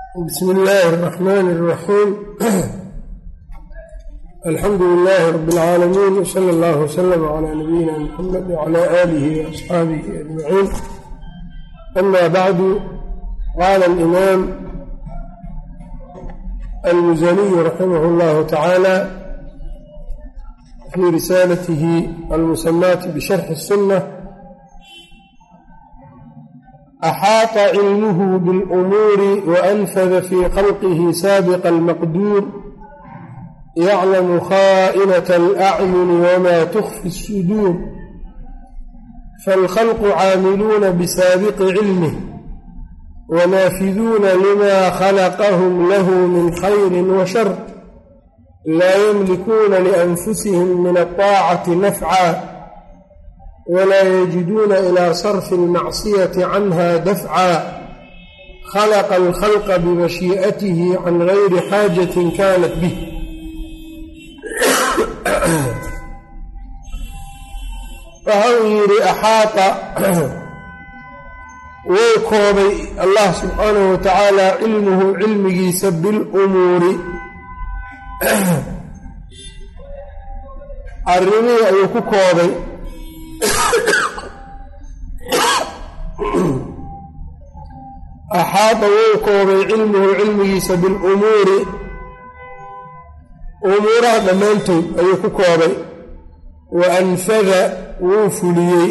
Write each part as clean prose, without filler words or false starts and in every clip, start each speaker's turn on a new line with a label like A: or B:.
A: بسم الله الرحمن الرحيم الحمد لله رب العالمين وصلى الله وسلم على نبينا محمد وعلى آله وأصحابه أجمعين. أما بعد، قال الإمام المزني رحمه الله تعالى في رسالته المسماة بشرح السنة: أحاط علمه بالأمور وأنفذ في خلقه سابق المقدور، يعلم خائنة الأعين وما تخفي الصدور، فالخلق عاملون بسابق علمه ونافذون لما خلقهم له من خير وشر، لا يملكون لأنفسهم من الطاعة نفعا ولا يجدون إلى صرف المعصية عنها دفعا، خلق الخلق بمشيئته عن غير حاجة كانت به. waxau yidhi axaata way koobay allah subxaanahu wa tacaala cilmuhu cilmigiisa bilumuuri arrimihii ayuu ku koobay. axaata wuu koobay cilmuhu cilmigiisa bilumuuri umuuraha dhammaantood ayuu ku koobay. wa anfada wuu fuliyey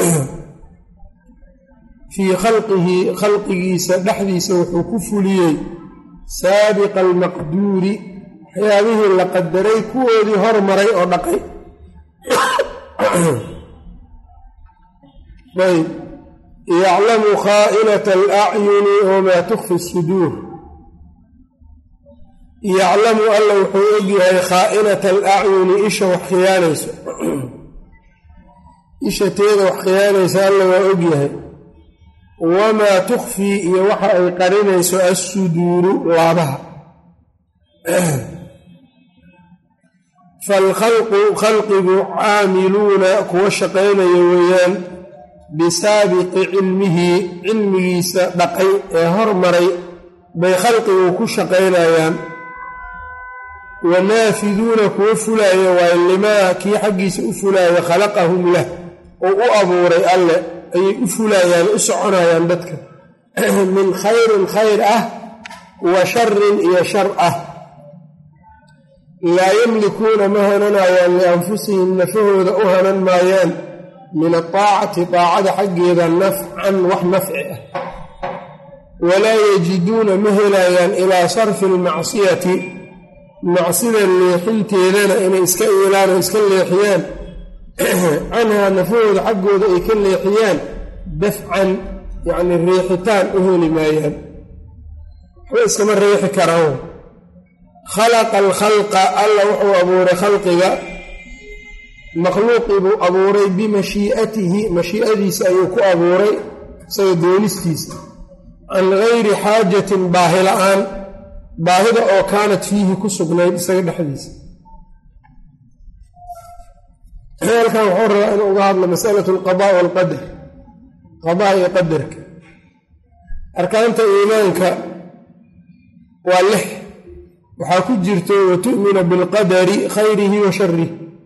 A: fii khalqihi khalqigiisa dhexdiisa wuxuu ku fuliyey saabiqa almaqduuri waxyaabihii la qadaray kuwoodii hormaray oo dhaqay. ayb yaclamu khaa'inata alacyuni wamaa tukfi suduur. yaclamu alla wuxuu ogyahay khaa'inata alacyuni isha wax khiyaanayso, isha teeda wax khiyaanaysa alla waa ogyahay. wamaa tukfii iyo waxa ay qarinayso assuduuru laabaha. faalkhalqu khalqigu caamiluuna kuwa shaqaynaya weeyaan bisaabiqi cilmihi cilmigiisa dhaqay ee hormaray bay khalqigu ku shaqaynayaan. wanaafiduuna kuwa fulaaya waaye limaa kii xaggiisa u fulaaya khalaqahum lah oo u abuuray alle ayay u fulayaan, u soconayaan dadka min khayrin khayr ah wa sharin iyo shar ah. laa yamlikuuna ma hananayaan lianfusihim nafahooda u hanan maayaan min ataacati taacada xaggeeda nafcan wax nafci ah. walaa yajiduuna ma helayaan ilaa sarfi almacsiyati macsida leexinteedana inay iska iilaan oo iska leexiyaan canhaa nafahooda xaggooda ay ka leexiyaan dafcan yacni riixitaan u heli maayaan, waxba iskama riixi karaan. khalaqa alkhalqa alla wuxuu abuuray khalqiga makhluuqii buu abuuray bimashii'atihi mashii'adiisa ayuu ku abuuray isaga doonistiisa, can gayri xaajatin baahi la-aan, baahida oo kaanat fiihi ku sugnayd isaga dhexdiisa. halkan wuxuu rabaa inuu uga hadlo masalatu alqadaa waalqadar, qadaa iyo qadarka. arkaanta iimaanka waa 6, waxaa ku jirto watu'mina bilqadari khayrihi wa sharih,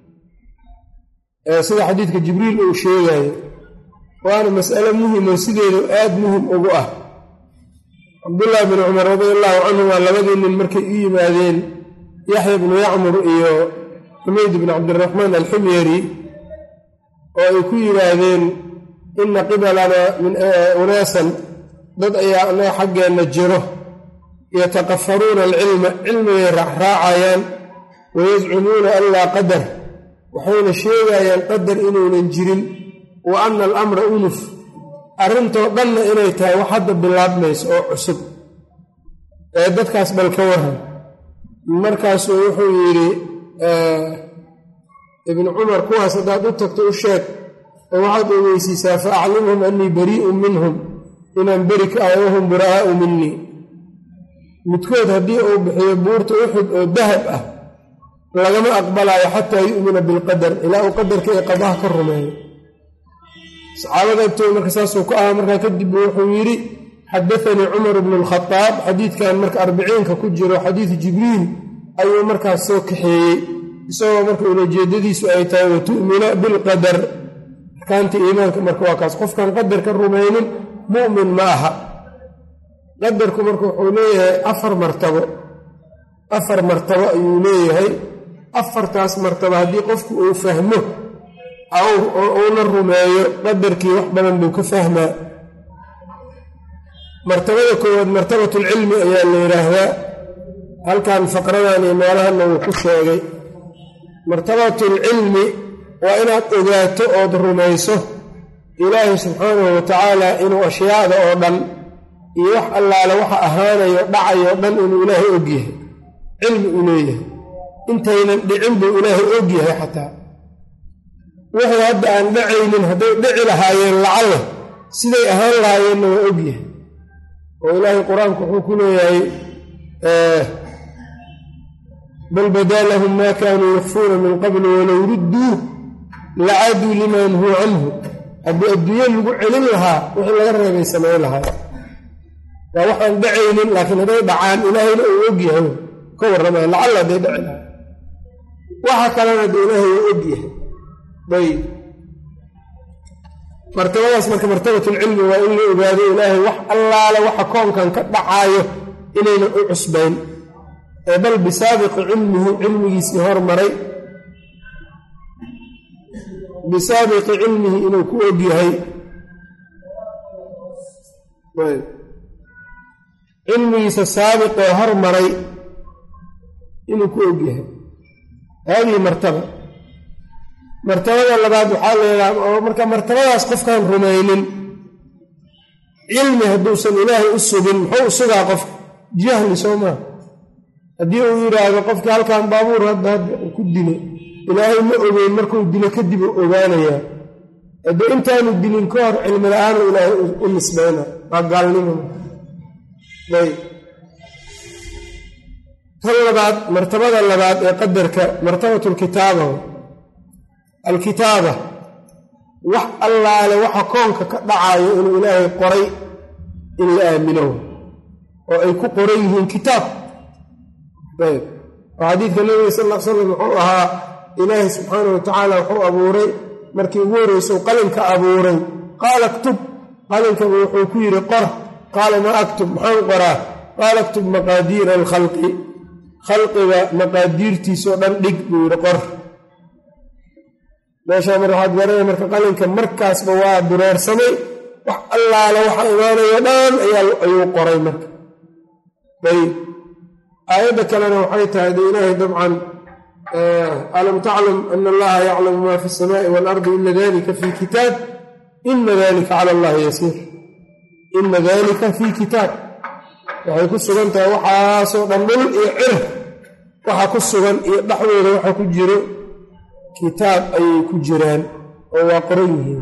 A: sida xadiidka jibriil uu sheegayo, waana mas'alo muhimo sideedu aad muhim ugu ah. cabdullaahi bin cumar radi allahu canhuma labadii nin markay u yimaadeen yaxya bnu yacmur iyo xumayd bn cabdiraxmaan alxumyari oo ay ku yidhaahdeen ina qibalana min unaasan dad ayaa anaga xaggeenna jiro yataqafaruuna alcilma cilmigay raacraacayaan wayazcumuuna an laa qadar waxayna sheegayaan qadar inuunan jirin wa ana alamra unuf arrintoo dhanna inay tahay wax hadda bilaabmayso oo cusub ee dadkaas bal ka waran. markaasuu wuxuu yidhi ibnu cumar kuwaas haddaad u tagto u sheeg oo waxaad ogeysiisaa fa aclimhum annii barii'un minhum inaan beri ka ahay wahum buraa'aa'u minii. midkood haddii uu bixiyo buurta uxud oo dahab ah lagama aqbalaayo xataa yu'mina bilqadar, ilaa uu qadarka ee qadaha ka rumeeyo. saxaabada agtooda marka saasuu ka ahaa. markaa kadib wuxuu yidhi xadaanii cumar bnu lkhadaab xadiidkan marka 40ka ku jiro xadiidu jibriil ayuu markaas soo kaxeeyey isagoo marka ulajeedadiisu ay tahay watu'mina bilqadar arkaanta iimaanka marka waa kaas qofkan qadarka rumaynin mu'min ma aha qadarku marka wuxuu leeyahay 4 martabo ayuu leeyahay 4taas martabo haddii qofku uu fahmo uuna rumeeyo qadarkii wax badan buu ka fahmaa martabada koowaad martabatulcilmi ayaa la yidhaahdaa halkan faqradan iyo meelahanna wuu ku sheegay martabatulcilmi waa inaad ogaato ood rumayso ilaahay subxaanahu watacaala inuu ashyaada oo dhan iyo wax allaale waxa ahaanayo dhacayo dhan inuu ilaahay ogyahay cilmi u leeyahay intaynan dhicin buu ilaahay ogyahay xataa wixii hadda aan dhacaynin hadday dhici lahaayeen lacalla siday ahaan lahaayeenna waa ogyahay oo ilaahay qur-aanku wuxuu ku leeyahay bal badaa lahum maa kaanuu yakfuuna min qabli walow rudduu lacaduu limaa nuhuu canhu haddii adduunye lagu celin lahaa wixii laga reebay samayn lahaa waa waxaan dhacaynin laakiin hadday dhacaan ilaahayna uu ogyahay ka warramaya lacalla hadday dhaci lahaa waxa kalena hadda ilaahay waa ogyahay ayb martabadaas marka martabatulcilmi waa in la ogaado ilaahay wax allaale waxa koonkan ka dhacaayo inaynan u cusbayn ee bal bisaabiqi cilmihi cilmigiisii hormaray bisaabiqi cilmihi inuu ku ogyahay cilmigiisa saabiqee hormaray inuu ku ogyahay haadihi martabada labaad waxaa leedaha oo marka martabadaas qofkaan rumaynin cilmi hadduusan ilaahay u sugin muxuu u sugaa qofka jahli soo maa haddii uu yidhaahdo qofkii halkan baabuur hadda ku dilo ilaahay ma ogeyn markuu dilo kadib uu ogaanayaa haddii intaanu dilin ka hor cilmi la-aanu ilaahay u nisbayna waa gaalnimo tan labaad martabada labaad ee qadarka martabatulkitaaba alkitaaba wax allaale waxa koonka ka dhacayo inuu ilaahay qoray in la aamino oo ay ku qoran yihiin kitaab oo xadiidka nabiga sal l slam wuxuu ahaa ilaahay subxaana wa tacaala wuxuu abuuray markii ugu horreysau qalinka abuuray qaala aktub qalinka wuxuu ku yidhi qor qaala ma aktub maxaan qoraa qaala aktub maqaadiira alkhalqi khalqiga maqaadiirtiisoo dhan dhig buu yidhi qor meeshaa mar waxaad garanaya marka qalinka markaasba waa dureersamay wax allaale waxa imaanayo dhan ayuu qoray marka ayb aayadda kalena waxay tahay de ilaahay dabcan alam taclam ana allaha yaclamu maa fi asamaa'i waalardi ina dalika fii kitaab ina dalika cala allahi yasiir ina dalika fii kitaab waxay ku sugan tahay waxaasoo dhan dhul iyo cir waxa ku sugan iyo dhexdooda waxa ku jiro kitaab ayay ku jiraan oo waa qoran yihiin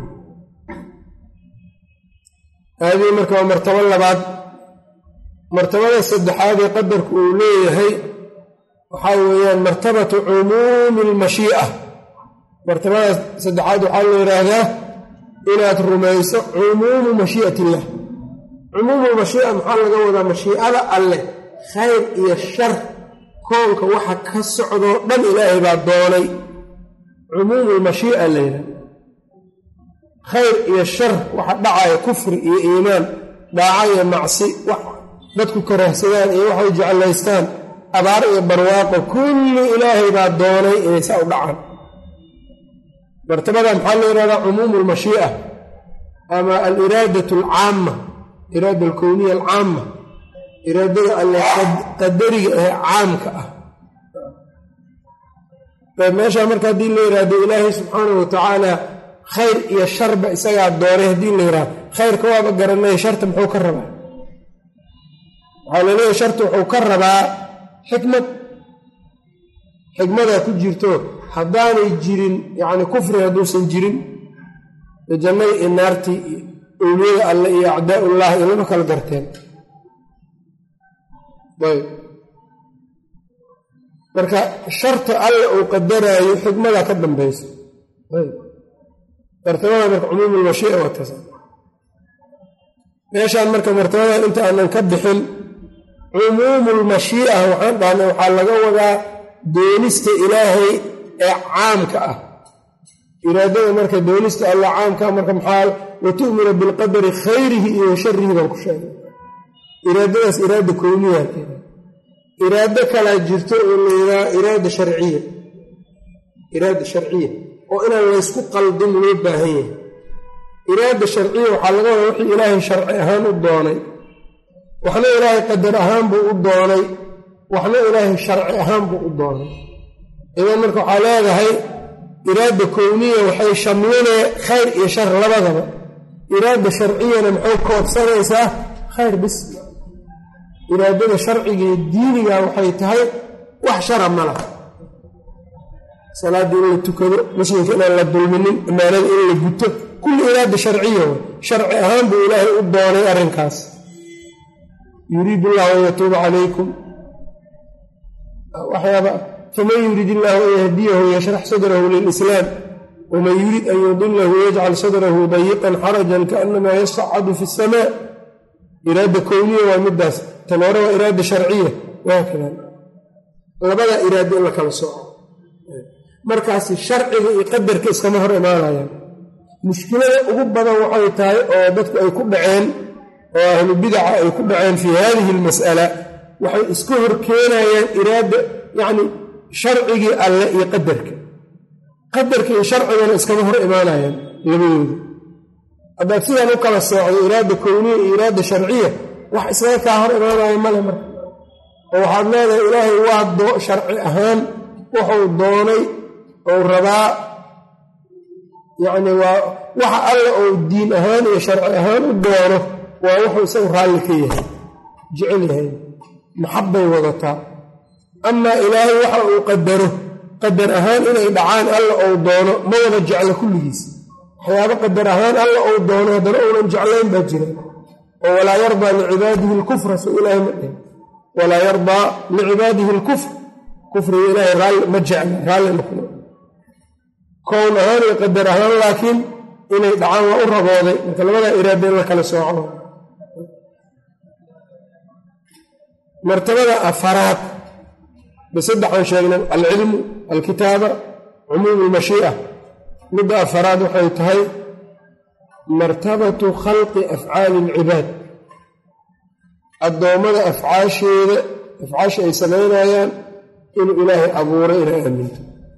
A: haadii marka waa martabo labaad martabada saddexaad ee qadarku uu leeyahay waxaa weeyaan martabatu cumuumi almashii'a martabada saddexaad waxaa la yidhaahdaa inaad rumayso cumuumu mashii'at illah cumuumu mashii'a maxaa laga wadaa mashiicada alleh khayr iyo shar koonka waxa ka socdoo dhan ilaahay baa doonay cumuumu lmashii'a la yidhahda khayr iyo shar waxa dhacaya kufri iyo iimaan dhaaca iyo macsi wax dadku karahsadaan iyo waxay jeclaystaan abaar iyo barwaaqo kulli ilaahay baa doonay inay saa u dhacaan martabada maxaa la yidhahdaa cumuumu lmashii'a ama aliraadatu alcaama iraada alkowniya alcaama iraadada alle qadariga ee caamka ah meeshaa marka haddii la yidhaahdo ilaahay subxaanahu watacaala khayr iyo sharba isagaa doonay haddii la yidhahdo khayrka waaba garanaya sharta muxuu ka rabaa waxaa laleeyahay sharta wuxuu ka rabaa xikmadaa ku jirto haddaanay jirin yacni kufri hadduusan jirin jannada iyo naartii iyo owliyada alle iyo acdaa'ullahi iyo lama kala garteen ayb marka sharta alle uu qadaraayo xikmadaa ka dambaysa martabada marka cumuumulmashii'a waa taas meeshaan marka martabada inta aanan ka bixin cumuumul mashii'a waxaan dhahnay waxaa laga wadaa doonista ilaahay ee caamka ah. iraadada marka doonista alla caamka marka maxaa wa tu'minu bilqadari khayrihi iyo sharihi baan ku sheegay. iraadadaas iraada kowniya, iraado kalaa jirto oo layidhaha iraada sharciya oo inaan laysku qaldin loo baahan yahay. iraada sharciya waxaa laga wadaa wixii ilaahay sharci ahaan u doonay, waxna ilaahay qadar ahaan buu u doonay, waxna ilaahay sharci ahaan buu u doonay. idan marka waxaa leedahay iraada kowniya waxay shamlinee khayr iyo shar labadaba. iraada sharciyana maxay koobsanaysaa khayr bis. iraadada sharciga iyo diiniga waxay tahay wax shara ma laha. salaadii in la tukado, muslimka inaan la dulminin, ammaanada in la guto, kulli iraada sharciya sharci ahaan buu ilaahay u doonay arrinkaas. yuriidu llahu an yatuuba calaykum waxyaaba faman yurid illaahu an yahdiyahu yashrax sadrahu lilislaam waman yurid an yudilahu yajcal sadrahu dayiqan xarajan kaanamaa yascadu fi asamaa. iraada kowniya waa midaas, tan hore waa iraada sharciya. waakada labada iraado in la kala sooco, markaasi sharciga iyo qadarka iskama hor imaanayaan. mushkilada ugu badan waxay tahay oo dadku ay ku dhaceen oo ahlu bidaca ay ku dhaceen fii haadihi almas'ala, waxay iska hor keenayaan iraada yacni sharcigii alle iyo qadarka iyo sharcigana iskama hor imaanayaan labadooda. haddaad sidaan u kala soocdo iraada kowniya iyo iraada sharciya wax iskaga kaa hor imaanaya male marka. oo waxaad leedahay ilaahay waa sharci ahaan wuxuu doonay ou rabaa, yacni waa waxa alle ou diin ahaan iyo sharci ahaan u doono waa wuxuu isagu raalli ka yahay, jecel yahay, maxabbay wadataa. amaa ilaahay waxa uu qadaro qadar ahaan inay dhacaan alla ou doono ma wada jecla kulligiis. waxyaabo qadar ahaan alla ou doono haddana uunan jeclayn baa jira. oo walaa yardaa licibaadihi alkufra soo ilaahay ma dhihin, walaa yardaa licibaadihi alkufr, kufriga ilaahay raalli ma jecla, raalli makno. kown ahaan iyo qadar ahaan laakiin inay dhacaan waa u rabooday. marka labadaa iraada in la kala sooco. martabada afaraad basaddexaan sheegnay alcilmu, alkitaaba, cumuum almashii'a. midda afaraad waxay tahay martabatu khalqi afcaali alcibaad. addoommada afcaasha ay samaynayaan inuu ilaahay abuuray inay aaminto.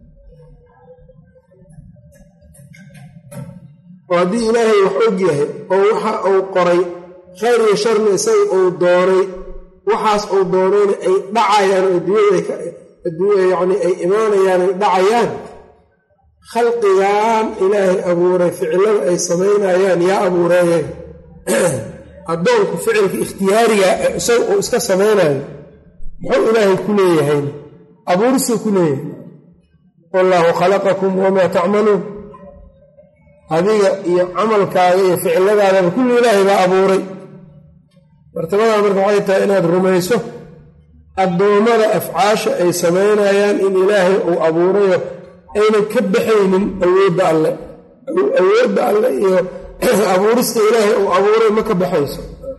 A: oo haddii ilaahay wax og yahay oo waxa uu qoray khayr iyo sharna isaga uu doonay, waxaas uu doonayna ay dhacayaan oo adduunyada yacni ay imaanayaan ay dhacayaan, khalqigan ilaahay abuuray ficilada ay samaynayaan yaa abuureeye. addoonku ficilka ikhtiyaariga isaga uu iska samaynayo muxuu ilaahay ku leeyahay? abuurisuu ku leeyahay. wallaahu khalaqakum wamaa tacmaluun. adiga iyo camalkaaga iyo ficiladaadaba kulli ilaahay baa abuuray. martabadaa marka waxay tahay inaad rumayso addoommada afcaasha ay samaynayaan in ilaahay uu abuurayo aynan ka baxaynin awoodda alle iyo abuurista ilaahay uu abuuray ma ka baxayso.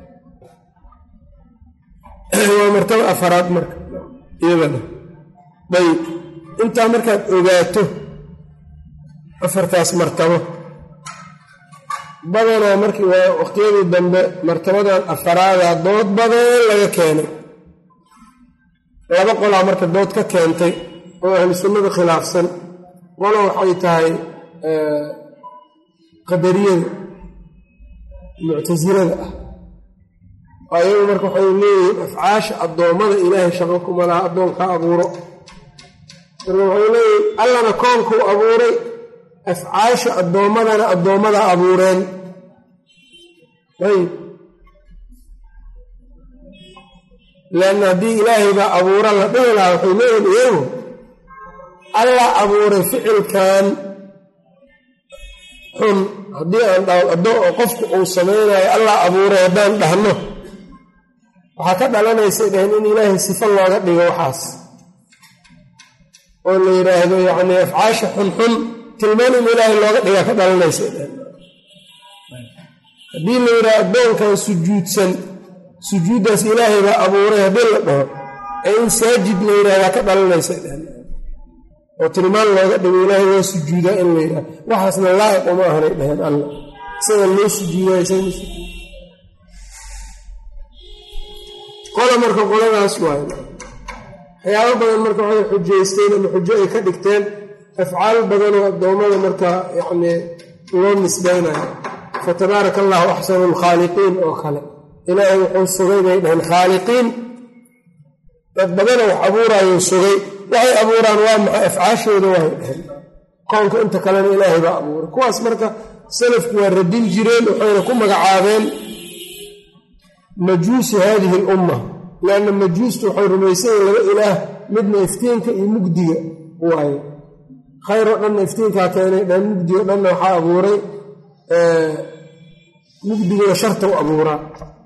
A: waa martaba afaraad marka iyadana. dayib intaa markaad ogaato afartaas martabo, badanaa markii waa waqtiyadii dambe martabadan afaraada dood badan laga keenay. laba qolaa marka dood ka keentay oo ahlu sunnada khilaafsan. qolo waxay tahay qadariyada muctasilada ah. ayagu marka waxay leeyihiin afcaasha addoommada ilaahay shaqo kuma laha, addoonkaa abuuro. marka waxay leeyihiin allana koonkuu abuuray, afcaasha addoommadana addoommadaa abuureen. ayb leanna haddii ilaahay baa abuura la dhihi lahaa waxay leeyihin iyagu allah abuuray ficilkan xun. haddii aan dhao qofku uu samaynayo allah abuuray haddaan dhahno waxaa ka dhalanaysay dhaheen in ilaahay sifo looga dhigo waxaas oo la yidhaahdo yacni afcaasha xunxun tilmaan in ilaahay looga dhigaa ka dhalanaysay dhaheen. haddii la yidhaha addoonkan sujuudsan sujuuddaas ilaahay baa abuuray haddii la dhaho ee in saajid la yidhahdaa ka dhalanaysa oo tilmaan looga dhigo ilaahay waa sujuudaa in la yidhaha waxaasna laa'iq uma ahanay dhaheen alla isaga loo sujuudaa isaga qola marka qoladaas waayo waxyaabo badan marka waxay xujaysteen ama xujo ay ka dhigteen afcaal badanoo addoommada marka yacnii loo nisbaynayo fatabaaraka allahu axsanu alkhaaliqiin oo kale ilaahay wuxuu sugay bay dhaheen khaaliqiin dad badana wax abuuraayuu sugay waxay abuuraan waa maxay afcaashooda waay dhaheen qoonka inta kalena ilaahay baa abuuray kuwaas marka salafku waa radin jireen waxayna ku magacaabeen majuusi haadihi alumma lianna majuustu waxay rumaysayen laba ilaah midna iftiinka iyo mugdiga waaye khayr oo dhanna iftiinkaa keenay dhan mugdigo dhanna waxaa abuuray mugdigana sharta u abuuraa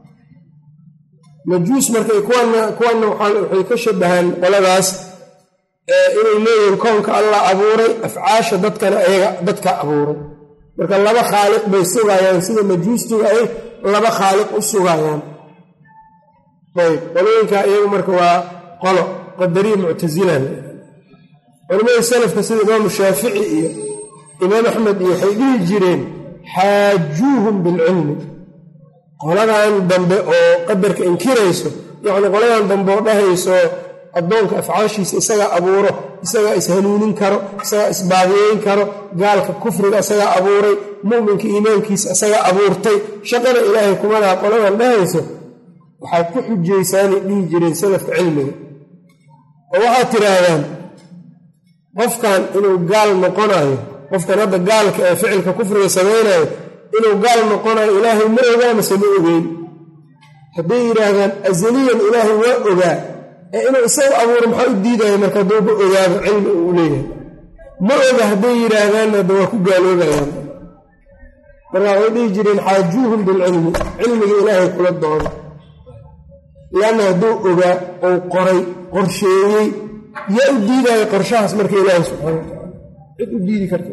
A: majuus markay kuwanna waxay ka shabahaan qoladaas inay leeyihiin koonka allah abuuray afcaasha dadkana ayaga dadka abuuray marka laba khaaliq bay sugayaan sida majuustuga ay laba khaaliq u sugayaan ayb qolooyinka iyagu marka waa qolo qadariya muctasilan culamada salafka sida imaamu shaafici iyo imaam axmed iyo waxay dhihi jireen xaajuuhum bilcilmi qoladan dambe oo qadarka inkirayso yacni qoladan dambe oo dhahayso addoonka afcaashiisa isagaa abuuro isagaa ishanuunin karo isagaa isbaadiyeyn karo gaalka kufriga isagaa abuuray mu'minka iimaankiisa isagaa abuurtay shaqana ilaahay kumadaha qoladan dhahayso waxaad ku xujaysaanay dhihi jireen salafka cilmiga oo waxaad tidhaahdaan qofkan inuu gaal noqonayo qofkan hadda gaalka ee ficilka kufriga samaynayo inuu gaal noqonayo ilaahay ma ogaa mase ma ogeyn hadday yidhaahdaan asaliyan ilaahay waa ogaa ee inuu isagu abuuro maxaa u diidaya marka hadduuba ogaaba cilmi uu leeyahay ma oga hadday yidhaahdaanna hadda waa ku gaaloobayaan marka waxay dhihi jireen xaajuuhum bilcilmi cilmiga ilaahay kula doono lianna hadduu ogaa ou qoray qorsheeyey yaa u diidaya qorshahaas marka ilaahay subxana wa tacaala cid u diidi karta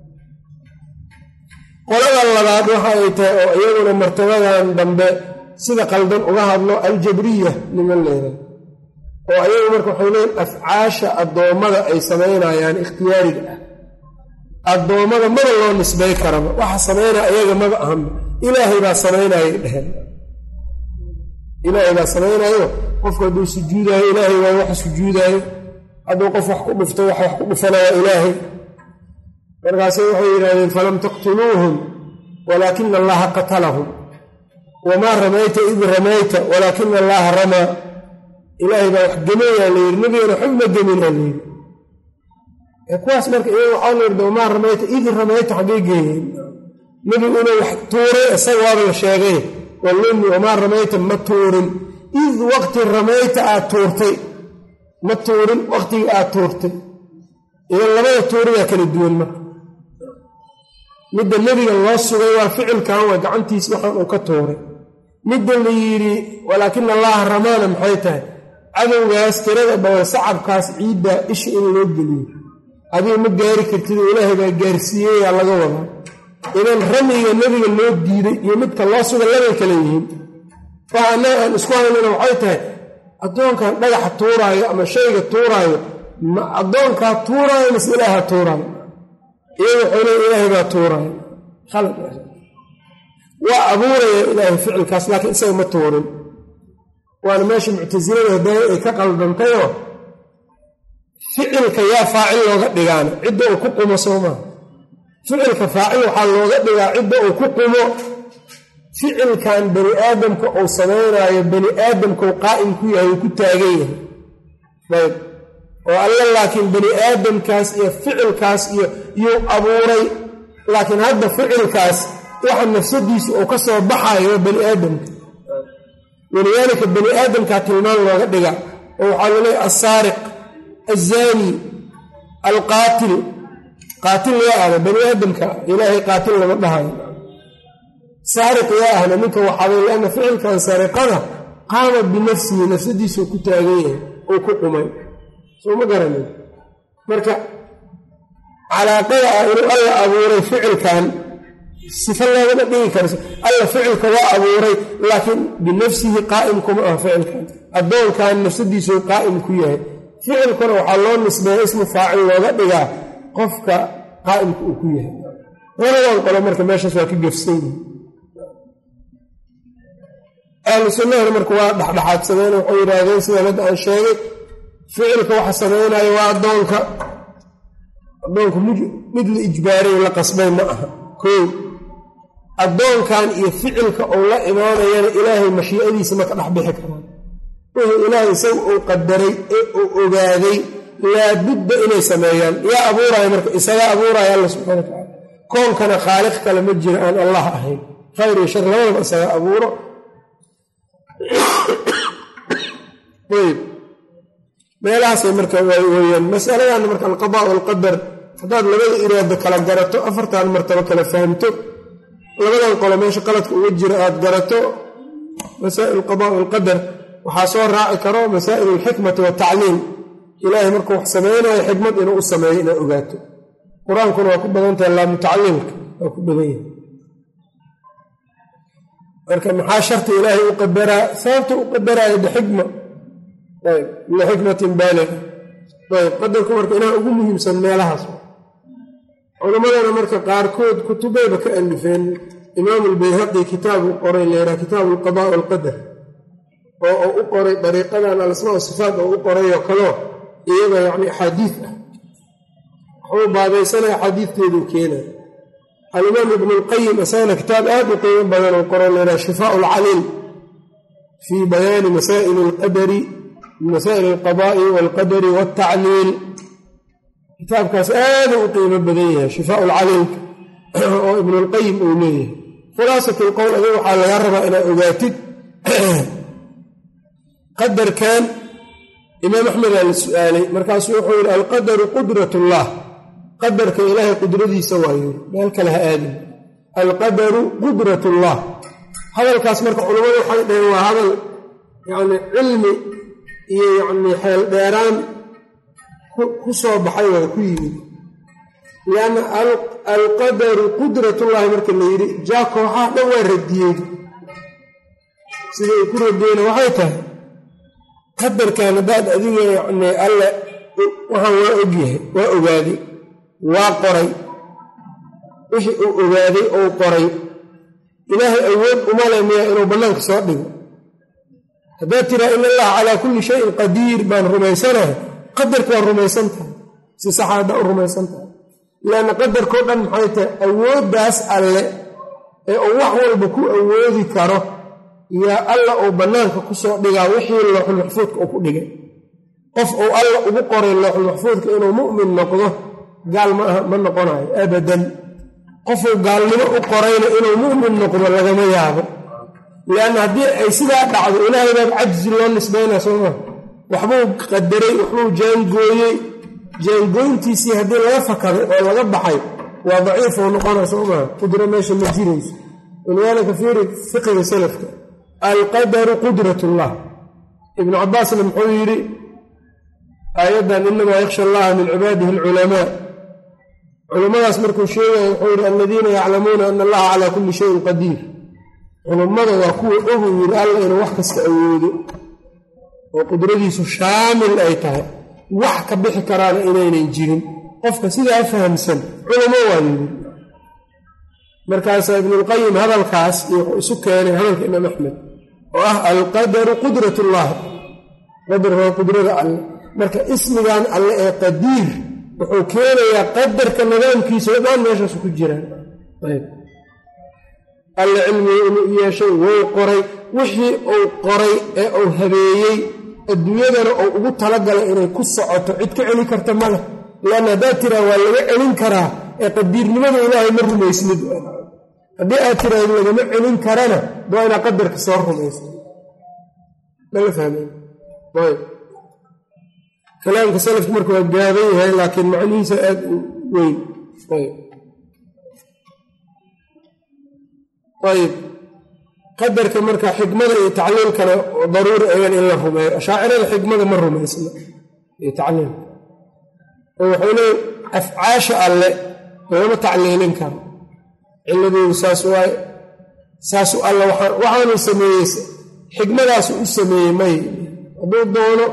A: qolada labaad waxa ay tahay oo iyaguna martabadan dambe sida qaldan uga hadlo aljabriya niman leedahay oo ayagu marka waxay leeyiin afcaasha addoommada ay samaynayaan ikhtiyaariga ah addoommada maba loo nisbay karaba waxa samaynaya ayaga maba ahanba ilaahay baa samaynayay dheheen ilaahay baa samaynayo qofku hadduu sujuudaayo ilaahay waa wax sujuudaayo hadduu qof wax ku dhufto wax ku dhufanaya ilaahay markaasay waxay yidhahdeen falam taqtuluuhum walaakina allaha qatalahum wamaa ramayta id ramayta walaakina allaha ramaa ilaahay baa wax gemeyaa layidhi nebigana xubma geminaa layidhi kuwaas marka iyaga waxaa layidhi wamaa ramayta id ramayta xaggay geeyeen nebigu inuu wax tuuray isaga waaba la sheegay walumi wamaa ramayta ma tuurin id waqti ramayta aad tuurtay ma tuurin waqtigii aad tuurtay idan labada tuuriyaa kala duwan marka midda nebiga loo sugay waa ficilkan waa gacantiis waxaan uu ka tuuray midda la yidhi walaakina allaha ramaana maxay tahay cadowgaas tirada badan sacabkaas ciiddaa isha in loo geliyo adiga ma gaari kartid oo ilaahay baa gaarsiiyeyaa laga wadaa idan ramiga nebiga loo diiday iyo midka loo sugay labay kala yihiin waxa annaga aan isku haynana waxay tahay addoonkan dhagaxa tuuraayo ama shayga tuuraayo ma addoonkaa tuuraayo mase ilaaha tuuraayo iyaga waxay leeyiin ilaahay baa tuuraayo khalad waa abuuraya ilaahay ficilkaas laakiin isaga ma tuurin waana meesha muctasilada hadaaye ay ka qaldantayoo ficilka yaa faacil looga dhigaana cidda uu ku qumo soo maaha ficilka faacil waxaa looga dhigaa cidda uu ku qumo ficilkan bani aadamka uu samaynaayo bani aadamkau qaa'im ku yahay uu ku taagan yahay ayb oo alle laakiin bani aadamkaas iyo ficilkaas iyuu abuuray laakiin hadda ficilkaas waxa nafsadiisu uu ka soo baxayo waa bani aadamka walidaalika bani aadamkaa tilmaan looga dhiga oo waxaa laleeyahy alsaariq alzaani alqaatil qaatil yaa ahna bani aadamka ilaahay qaatil lama dhahayo saariq yaa ahna ninka waxaabay lianna ficilkan sariqada qaama binafsihi nafsadiisuu ku taagan yahay uu ku qumay soo ma garanin marka calaaqada ah inuu alla abuuray ficilkan sifa loogama dhigi karo alla ficilka waa abuuray laakiin binafsihi qaa'im kuma ah ficilkan addoonkan nafsadiisuu qaa'im ku yahay ficilkuna waxaa loo nisbeeya ismu faacil looga dhigaa qofka qaa'imka uu ku yahay labadan qolo marka meeshaas waa ka gefsan yihi ahlu sunnahana marka waa dhexdhexaadsadeen waxay yidhaahdeen sidaan hadda aan sheegay ficilka waxa samaynayo waa addoonka mid la ijbaaray la qasbay ma aha koow addoonkan iyo ficilka uu la imaanayana ilaahay mashiicadiisa ma ka dhex bixi karaan wuxuu ilaahay isaga uu qadaray ee uu ogaaday laabudda inay sameeyaan yaa abuuraya marka isagaa abuuraya alla subxana wa tacaala koonkana khaaliq kale ma jiro aan allah ahayn khayr iyo shar labadaba isagaa abuuro ayb meelahaasay marka weyaan masaladan marka alqadaa walqadar haddaad labada iraada kala garato afartan martabo kala fahamto labadan qolo meesha qaladka uga jira aad garato masaa'il alqadaa walqadar waxaa soo raaci karo masaa'il alxikmati watacliim ilaahay markuu wax samaynayo xikmad inuu u sameeyo inaad ogaato qur-aankuna waa ku badantahay laamutacliimka waa ku badan yahay marka maxaa sharta ilaahay u qadaraa sababta u qadaraayo bixikma ayb lixikmatin baaliga ayb qadarku marka inaa ugu muhiimsan meelahaas culammadana marka qaarkood kutubayba ka alifeen imaamu albayhaqi kitaabu qoray leeraa kitaabu alqadaa walqadar oo u qoray dariiqadan alasmaa sifaat oo u qorayoo kaleo iyaga yacni axaadiid ah wuxuu baabaysanaya axaadiidteeduu keenaya alimaam ibnu lqayim asagana kitaab aad u qiimo badan oo qoro leeraa shifaau alcaliil fii bayaani masaa'il alqadari masaa'il alqadaa'i waalqadari waaltacliil kitaabkaas aada u qiimo badan yahay shifaau alcaliilka oo ibnulqayim uu leeyahay khulaasat lqowl adiga waxaa laga rabaa inaad ogaatid qadarkan imaam axmedaa la su-aalay markaasuu wuxuu yidhi alqadaru qudrat ullah qadarka ilaahay qudradiisa waayo meel kale ha aadin alqadaru qudrat ullah hadalkaas marka culammadu waxay dhaheen waa hadal yacni cilmi iyo yacni xeel dheeraan ku soo baxay waa ku yimid lianna alqadaru qudratullaahi marka la yidhi jaa kooxaha dhan waa radiyey siday ay ku radiyeyna waxay tahay qadarkan haddaad adiga yacni alle waxaan waa ogyahay waa ogaaday waa qoray wixii uu ogaaday ou qoray ilaahay awood uma leh miyaa inuu bannaanka soo dhigo haddaad tiraa in allaha calaa kulli shayin qadiir baan rumaysanahay qadarka waa rumaysan tahay si saxa haddaa u rumaysan tahay lianna qadarkao dhan maxay tahay awooddaas alle ee uu wax walba ku awoodi karo yaa alla uu bannaanka ku soo dhigaa wixii looxulmaxfuudka uu ku dhigay qof uu alla ugu qoray looxulmaxfuudka inuu mu'min noqdo gaal ma aha ma noqonayo abadan qofuu gaalnimo u qorayna inuu mu'min noqdo lagama yaabo lianna haddii ay sidaa dhacdo ilaahay baab cajzi loo nisbaynaa sooma waxbuu qadaray waxbuu jaangooyey jaangooyntiisii haddii laga fakaday oo laga baxay waa daciifoo noqona soomaa qudro meesha ma jirayso walidaalika fiiri fiqiga salafka alqadaru qudratullah ibnu cabbaasna muxuu yidhi aayaddan inamaa yakhsha allaha min cibaadihi alculamaa culummadaas markuu sheegaya wuxuu yidhi aladiina yaclamuuna ana allaha calaa kulli shayin qadiir culummada waa kuwa oguu yidhi alla inuu wax kasta awoodo oo qudradiisu shaamil ay tahay wax ka bixi karaana inaynan jirin qofka sidaa fahamsan culamo waa yidhi markaasaa ibnulqayim hadalkaas iyo wuxuu isu keenay hadalka imaam axmed oo ah alqadaru qudratullaahi qadarka waa qudrada alle marka ismigan alle ee qadiir wuxuu keenayaa qadarka nidaamkiisa oo dhan meeshaas ku jiraan ayb alle cilmiga inuu yeeshay wuu qoray wixii uu qoray ee uu habeeyey adduunyadana uu ugu talagalay inay ku socoto cid ka celin karta ma leh lianna haddaad tiraa waa laga celin karaa ee qadiirnimada ilaahay ma rumaysnid haddii aad tiraahdo lagama celin karana waa inaa qadarka soo rumaysa mala fahmeen ayb kalaamka salafka marka waa gaaban yahay laakiin macnihiisa aad u weyn ayb qadarka marka xikmada iyo tacliilkana daruuri ayan in la rumeeyo ashaacirada xikmada ma rumaysna iyo tacliilka oo waxay leeyiin afcaasha alle lagama tacliilin karo cilladeedu saas waaye saasuu alla waxaanuu sameeyey xikmadaasuu u sameeyey may hadduu doono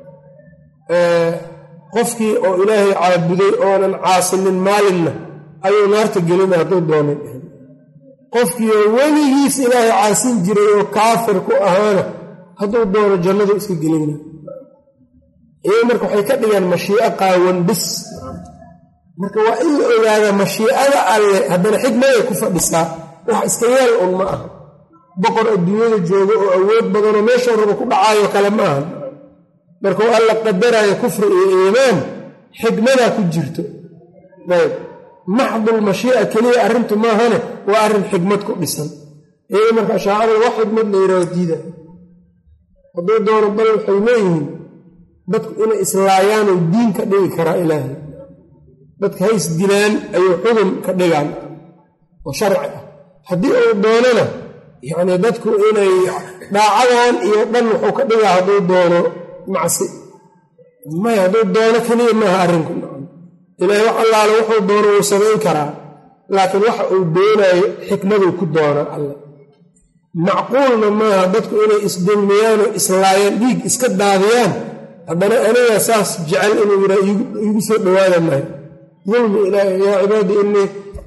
A: qofkii oo ilaahay caabuday oonan caasinin maalinna ayuu naarta gelina hadduu doonin qofkii oo weligiis ilaahay caasin jiray oo kaafir ku ahaana hadduu doono jannadu iska gelina iyagu marka waxay ka dhigaan mashii'o qaawan bis marka waa in la ogaada mashii'ada alle haddana xikmaday ku fadhisaa wax iska yeel un ma aha boqor adduunyada jooga oo awood badanoo meeshuu raba ku dhacaayo kale ma aha markuu alla qadaraayo kufri iyo iimaan xikmadaa ku jirto ayb maxdul mashii'a keliya arrintu maahane waa arrin xikmad ku dhisan iyaga marka ashaacirada wax xikmad la yidhaaho diida hadduu doono bal waxay leeyihiin dadku inay islaayaanoo diin ka dhigi karaa ilaahay dadka hays dilaan ayuu xukun ka dhigaan oo sharci ah haddii uu doonana yacnii dadku inay dhaacadan iyo dhan wuxuu ka dhigaa hadduu doono macsi maya hadduu doono keliya maaha arrinku ilaahay wax allaale wuxuu doono wuu samayn karaa laakiin waxa uu doonaayo xikmaduu ku doona alle macquulna maaha dadku inay isdulmiyaanoo islaayaan dhiig iska daadiyaan haddana aniga saas jecel inuu yiraa iigu soo dhowaada mahay dulmi yaa cibaadii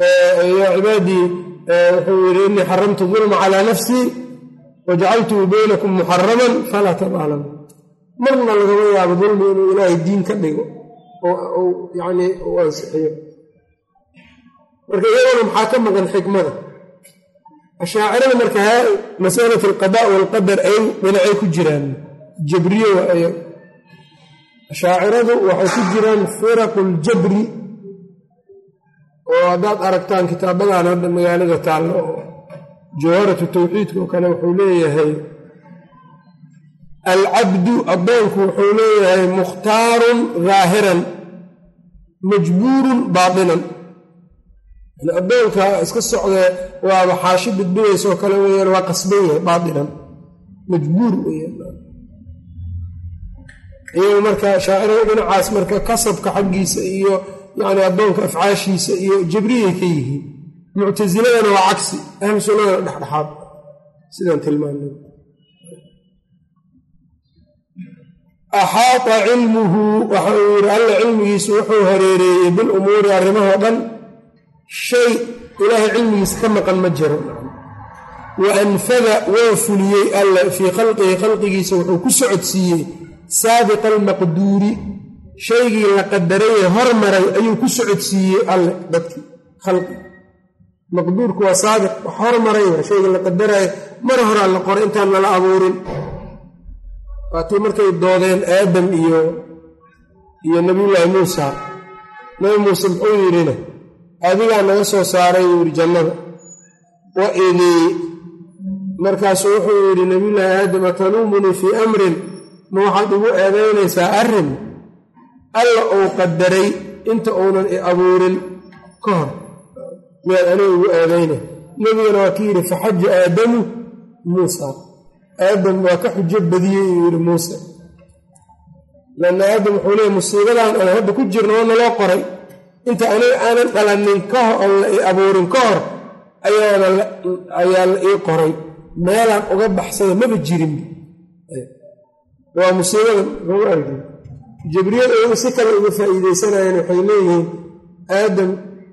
A: wuxuu yidhi innii xaramtu dulma calaa nafsii wajacaltuhu baynakum muxaraman falaa tabaalamu marna lagama yaabo dulmi inuu ilaahay diin ka dhigo oo yacnii u ansixiyo marka iyaguna maxaa ka maqan xikmada ashaacirada marka masalat alqadaa waalqadar ay dhinacay ku jiraan jabriye waa ay ashaaciradu waxay ku jiraan firaqu ljabri oo haddaad aragtaan kitaabadan hadda magaalada taallo oo jawharatu tawxiidka oo kale wuxuu leeyahay alcabdu addoonku wuxuu leeyahay mukhtaarun daahiran majbuurun baatinan addoonka iska socdee waaba xaashi bidbidaysoo kale weyaan waa qasban yahay baatinan majbuur weyaan iyagu marka shaacirada dhinacaas marka kasabka xaggiisa iyo yacni addoonka afcaashiisa iyo jabriyay ka yihiin muctasiladana waa cagsi ahlu sunnadana dhexdhexaad sidaan tilmaanay axaata cilmuhu waxa uu yidhi alla cilmigiisu wuxuu hareereeyey bilumuuri arrimahoo dhan shay ilaahay cilmigiisa ka maqan ma jiro wa anfada waa fuliyey alla fii khalqihi khalqigiisa wuxuu ku socodsiiyey saabiqa almaqduuri shaygii la qadarayee hormaray ayuu ku socodsiiyey alle dadkii khalqi maqduurku waa saabiq wax hormaray waa shaygii la qadaraya mar horaa la qoray intaan lala abuurin waatii markay doodeen aadam iyo nabiyullaahi muusa nabi muuse muxuu yidhina adigaa naga soo saaray uu yidhi jannada wa idii markaasuu wuxuu yidhi nabiyullaahi aadam ataluumunii fii amrin ma waxaad igu eedaynaysaa arrin alla uu qadaray inta uunan i abuurin ka hor miyaad aniga igu eedaynay nebigana waa ki yidhi faxaja aadamu muusa aadam waa ka xujo badiyey uu yidhi muuse lanna aadam wuxuu leeyay musiibadan aan hadda ku jirno waa naloo qoray inta aniga aanan dhalanin ka hor oon la i abuurin ka hor ayaa la ii qoray meelaan uga baxsada maba jirin waa musiibada loogu argin jabriyada iyagu si kale uga faa'iidaysanayeen waxay leeyihiin aadam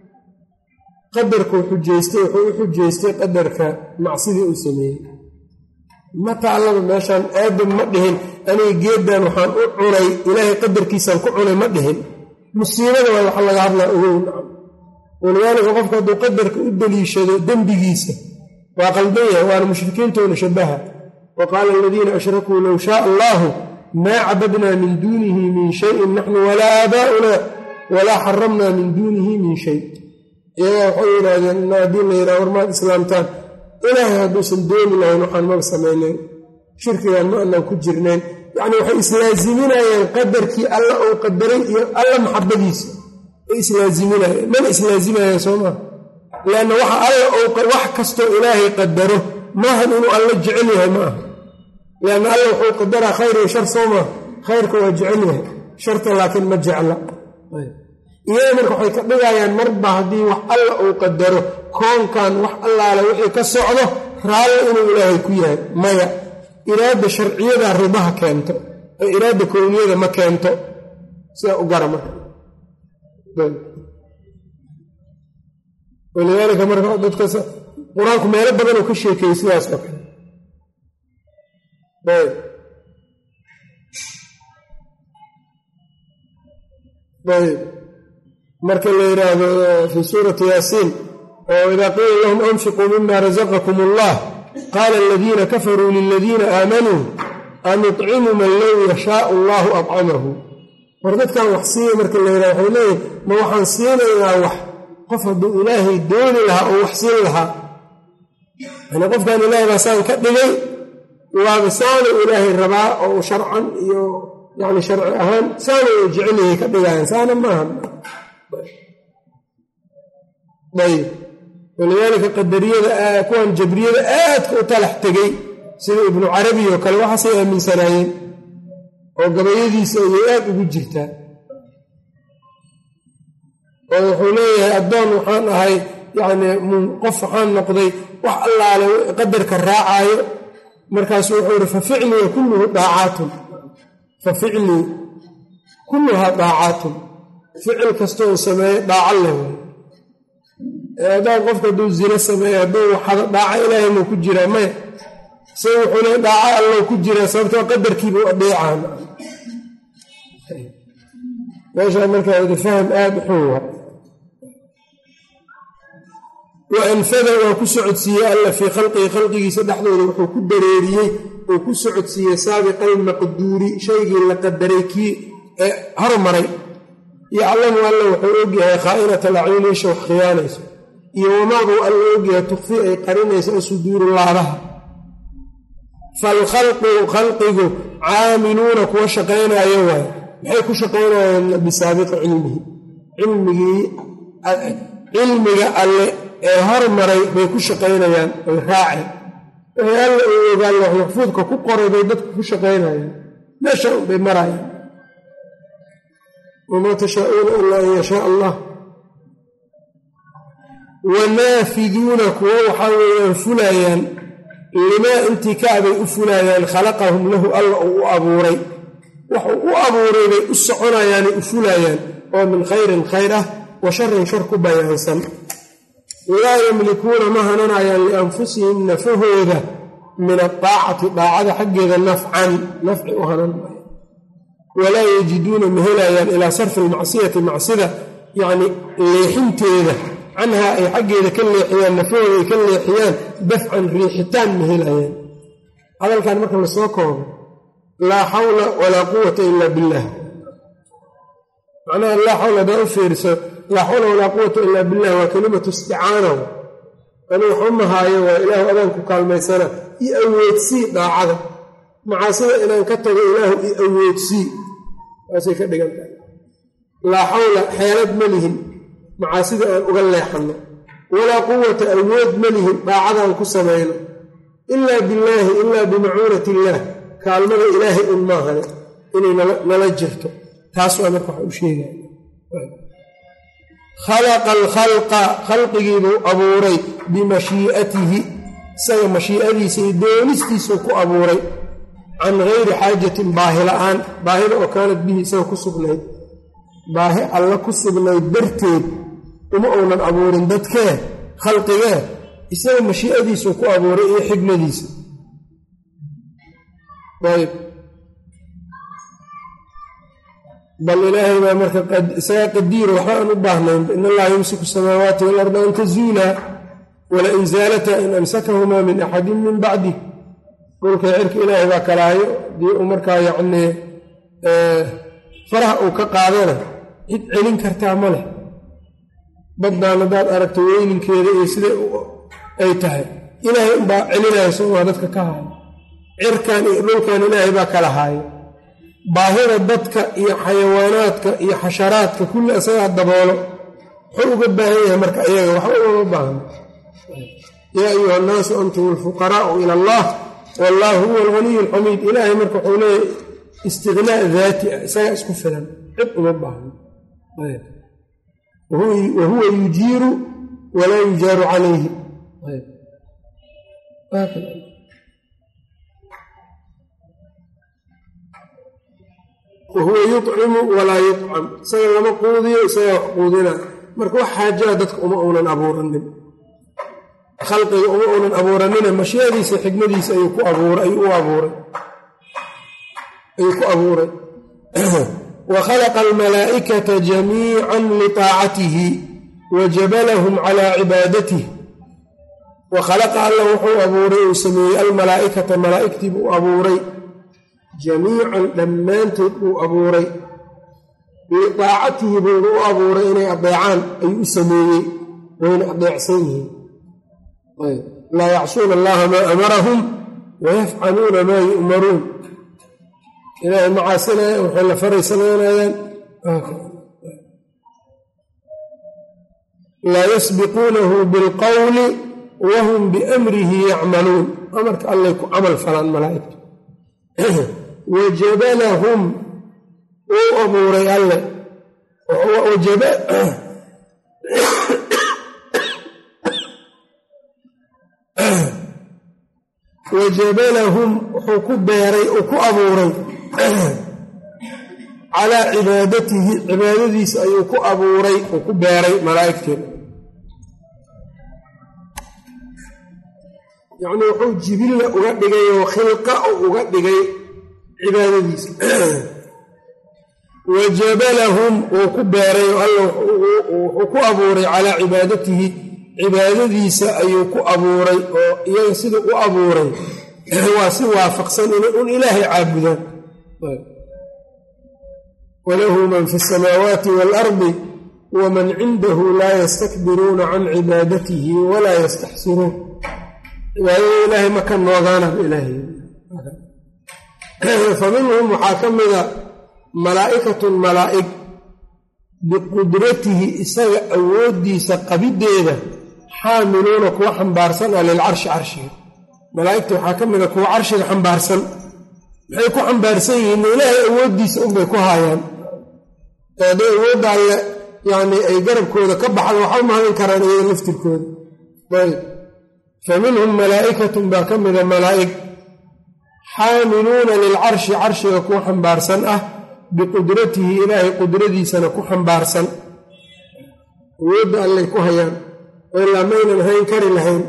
A: qadarkuu xujaystay wuxuu u xujaystay qadarka macsidii uu sameeyey ma taallaba meeshaan aadam ma dhihin aniga geeddan waxaan u cunay ilaahay qadarkiisaan ku cunay ma dhihin musiibada waa waxa laga hadlaa ogow nacam walidaalika qofka hadduu qadarka u daliishado dembigiisa waa qaldan yahay waana mushrikiintoona shabaha wa qaala aladiina ashrakuu low shaaa allaahu maa cabadnaa min duunihi min shayin naxnu walaa aabaa'una walaa xaramnaa min duunihi min shay iyagaa waxay yidhaahdeen ina haddii la yidhaha warmaad islaamtaan ilaahay hadduusan dooni lahayn waxaan maba samaynayn shirkigan ma anaan ku jirnayn yacni waxay islaaziminayeen qadarkii alla uu qadaray iyo alla maxabadiisa ay islaaziminayeen mana islaazimayeen soo maa leanna waxa alla wax kastoo ilaahay qadaro maahan inuu alla jecel yahay ma aha leanna alla wuxuu qadaraa khayr iyo shar soo maa khayrka waa jecel yahay sharta laakiin ma jecla iyaga marka waxay ka dhigayaan marba haddii wax alla uu qadaro koonkan wax allaale wixii ka socdo raalli inuu ilaahay ku yahay maya iraada sharciyada ridaha keento ee iraada kowniyada ma keento sida u gara marka walidaalika marka dadka qur-aanku meelo badan uu ka sheekeeyey sidaas oo kale ayb marka la yidhaahdo fii suurati yaasiin oo idaa qiila lahum anfiquu mima razaqakum allah qaala aladiina kafaruu liladiina aamanuu anuطcimu man low yashaau allahu acamahu war dadkan wax siiya marka la yidhahdo waxay leeyihin ma waxaan siinaynaa wax qof hadduu ilaahay dooni lahaa oo wax siin lahaa yani qofkan ilaahay baa saan ka dhigay waaba saana ilaahay rabaa oo sharcan iyo yani sharci ahaan saana u jecelyahay ka dhigayaan saana maaha ayb walidaalika qadariyada kuwan jabriyada aadka u talax tegey sida ibnu carabi oo kale waxaasay aaminsanaayeen oo gabayadiisa ayay aad ugu jirtaa oo wuxuu leeyahay addoon waxaan ahay yani qof waxaan noqday wax allaale qadarka raacaayo markaasuu wuxuu yihi faficlii kulluhu daacaatun faficlii kulluhaa daacaatun ficil kastoo sameeye dhaaca leh haddaan qofka hadduu zino sameeye hadduu waxada dhaaca ilaahay muu ku jiraa maya isaga wuxuu le dhaaca allow ku jiraa sababtoo qadarkiiba u adeecaan meeshaa markaa faham aada u xun waa wa anfada waa ku socodsiiyey alla fii khalqihi khalqigiisa dhexdooda wuxuu ku dareeriyey uu ku socodsiiyey saabiqal maqduuri shaygii la qadaray kii hormaray yaclamu alla wuxuu ogyahay khaa'inata alacyuni isha wax khiyaanayso iyo wamaaduu alla ogyahay tukfi ay qarinayso asuduuru laabaha falkhalqu khalqigu caamiluuna kuwa shaqaynaayo waaye maxay ku shaqaynayaan bisaabiqi cilmiga alle ee hormaray bay ku shaqaynayaan ay raaceen wixii alla uu ogaan wax maxfuudka ku qoray bay dadku ku shaqaynayaan meesha bay marayaan wamaa tashaa'uuna ilaa an yashaa allah wanaafiduuna kuwo waxaa weeyaan fulayaan limaa intii kacbay u fulayaan khalaqahum lahu alla uu u abuuray waxuu u abuuray bay u soconayaanay u fulayaan oo min khayrin khayr ah wa sharin shar ku bayaansan laa yamlikuuna ma hananayaan lianfusihim nafahooda min adaacati daacada xaggeeda nafcan nafci u hanan maayo walaa yajiduuna ma helayaan ilaa sarfi almacsiyati macsida yacni leexinteeda canhaa ay xaggeeda ka leexiyaan nafahooda ay ka leexiyaan dafcan riixitaan ma helayaan hadalkan marka lasoo koobo laa xawla walaa quwata ila billah macnaha laa xawla hadaa u fiiriso laa xawla walaa quwata ilaa billah waa kelimatu isticaana anu waxu mahaayo waa ilaahu adaan ku kaalmaysana i awoodsii daacada macaasida inaan ka tago ilaahu i awoodsii waasay ka dhigan tahay laa xawla xeelad ma lihin macaasida aan uga leexanno walaa quwata awood ma lihin daacadaan ku samayno ilaa billaahi ilaa bimacuunati illaah kaalmada ilaahay un maahane inay nala jirto taas waa marka waxa u sheegaya khalaqa alkhalqa khalqigiibuu abuuray bimashii'atihi isaga mashii'adiisa iyo doonistiisuu ku abuuray can gayri xaajatin baahi la'aan baahida oo kaanad bihi isaga ku sugnayd baahi alla ku sugnayd darteed uma uunan abuurin dadkee khalqigee isaga mashii'adiisuu ku abuuray iyo xigmadiisa ayb bal ilaahay baa marka isagaa qadiiro waxba aan u baahnayn in allaha yumsiku asamaawaati waalarda an tazuulaa walain zaalataa in amsakahumaa min axadin min bacdih dhulka cirka ilaahay baa kalaayo dii uu markaa yacnii faraha uu ka qaadana cid celin kartaa ma leh baddaan haddaad aragto weyninkeeda iyo siday ay tahay ilaahay unbaa celinaya somaa dadka ka haayo cirkan iyo dhulkan ilaahay baa kala haayo baahida dadka iyo xayawaanaadka iyo xasharaadka kulli isagaa daboolo wuxuu uga baahan yahay marka iyaga waxba ugama baahno yaa ayuha annaasu antum alfuqaraa'u ila allah wallaahu huwa alghaniyu alxamiid ilaahay marka wuxuu leeyahy istiqnaa daati ah isagaa isku filan cid uma baahno wahuwa yujiiru walaa yujaaru calayhi. wahuwa yucimu walaa yucam, isaga lama quudiyo, isaga wax quudina. marka wax xaajaa dadka uma uunan abuuranin, khalqiga uma uunan abuuranine mashiicadiisa xikmadiisa ayuu ku abuuray. wa khalaqa almalaa'ikata jamiican litaacatihi wa jabalahum calaa cibaadatihi. wa khalaqa alla wuxuu abuuray uu sameeyey almalaa'ikata malaa'igtii buu abuuray jamiican dhammaantood buu abuuray liaacatihi buuna u abuuray inay adeecaan ayuu u sameeyey, wayna adeecsan yihiin. laa yacsuuna allaha maa amarahum wayafcaluuna maa yu'maruun. ilaahay macaasinaya waxay la faray samaynayaan. laa yasbiquunahu bilqowli wahum biamrihi yacmaluun. amarka allay ku camal falaan malaa'igtu. wajabalahum uu abuuray alle wajabalahum wuxuu ku beeray uu ku abuuray calaa cibaadatihi cibaadadiisa ayuu ku abuuray uu ku beeray malaa'igteeda. yacnii wuxuu jibilla uga dhigay oo khilqa uga dhigay cibaadadiisa. wajabalahum wuu ku beeray oo alla wuxuu ku abuuray calaa cibaadatihi cibaadadiisa ayuu ku abuuray oo iyaga sida u abuuray waa si waafaqsan inay un ilaahay caabudaan. walahu man fi asamaawaati waalardi waman cindahu laa yastakbiruuna can cibaadatihi walaa yastaxsiruun. cibaadada ilaahay ma ka noogaanaba ilaahay. fa minhum waxaa ka mida malaa'ikatun malaa'ig biqudratihi isaga awooddiisa qabiddeeda xaamiluuna kuwa xambaarsan ah lilcarshi carshiga. malaa'igta waxaa ka mida kuwa carshiga xambaarsan. maxay ku xambaarsan yihiin? ilaahay awooddiisa unbay ku haayaan. hadday awoodda alle yacnii ay garabkooda ka baxda waxba mahayn karaan iyaga laftirkooda. ayb fa minhum malaa'ikatun baa ka mida malaa'ig xaamiluuna lilcarshi carshiga kuwa xambaarsan ah biqudratihi ilaahay qudradiisana ku xambaarsan. awoodda allay ku hayaan oo ilaa maynan hayn kari lahayn.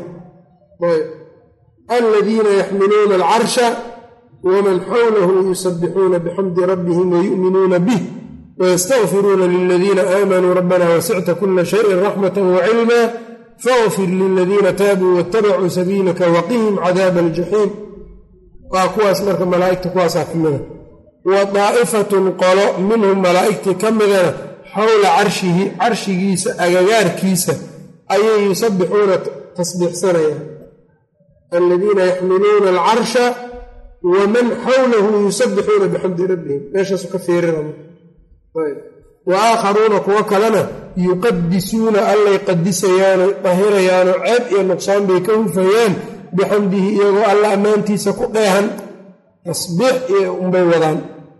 A: aladiina yaxmiluuna alcarsha waman xawlahu yusabbixuuna bixamdi rabbihim wayu'minuuna bih wayastakfiruuna liladiina aamanuu rabbana wasicta kula shayin raxmatan wacilma faغfir liladiina taabuu waاtabacuu sabiilaka waqihim cadaaba aljaxiim. waa kuwaas marka malaa'igta kuwaasaa ka mida. wa daa'ifatun qolo minhum malaa'igtii ka midana xowla carshihi carshigiisa agagaarkiisa ayay yusabbixuuna tasbiixsanayaan. aladiina yaxmiluuna alcarsha waman xawlahu yusabbixuuna bixamdi rabbihim. meeshaasu ka fiirinama. wa aakharuuna kuwo kalena yuqadisuuna allay qadisayaano dahirayaano ceeb iyo nuqsaan bay ka hufayaan bixamdihi iyagoo alla ammaantiisa ku dheehan tasbiix iyo unbay wadaan.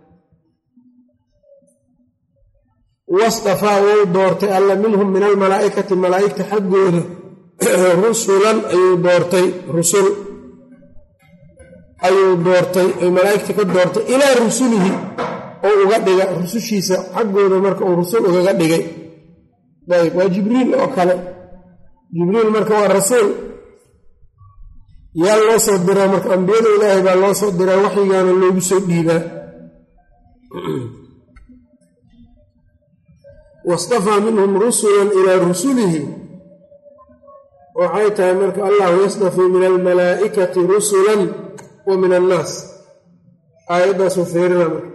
A: wastafaa wuu doortay alla minhum min almalaa'ikati malaa'igta xaggooda rusulan ayuu doortay rusul ayuu doortay ay malaa'igta ka doortay ilaa rusulihi oo uga dhiga rusushiisa xaggooda marka uu rusul ugaga dhigay. ayb waa jibriil oo kale. jibriil marka waa rasuul yaa loo soo diraa marka ambiyada ilaahay baa loo soo diraa waxyigaana loogu soo dhiibaa. wastafaa minhum rusulan ilaa rusulihi waxay tahay marka allahu yastafii min almalaa'ikati rusulan wa min annaas. aayaddaasuu fiirina marka.